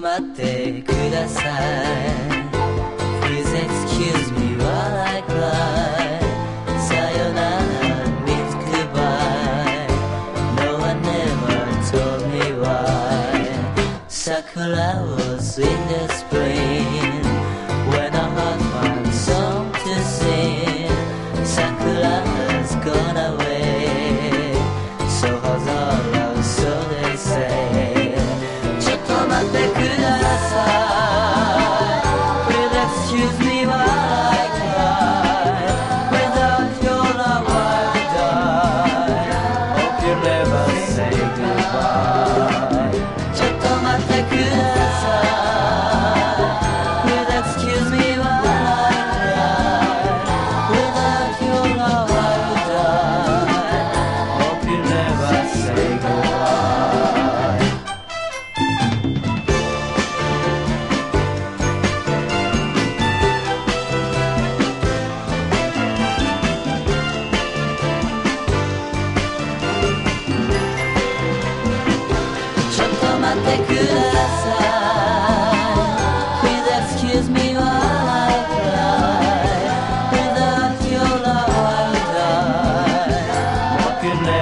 と待ってください Please excuse me while I cry さよなら means goodbye No one ever told me why Sakura was in the spring When I had one song to sing Sakura has gone away So has our love, so they say ちょっと待ってください Please excuse me while I cry Without your love I'll die Hope you never say goodbye ちょっと待ってください Please excuse me while I cry Without your love I'll die Hope you never say goodbyeちょっと待ってください Please excuse me while I cry Without your love I'll die Hope you never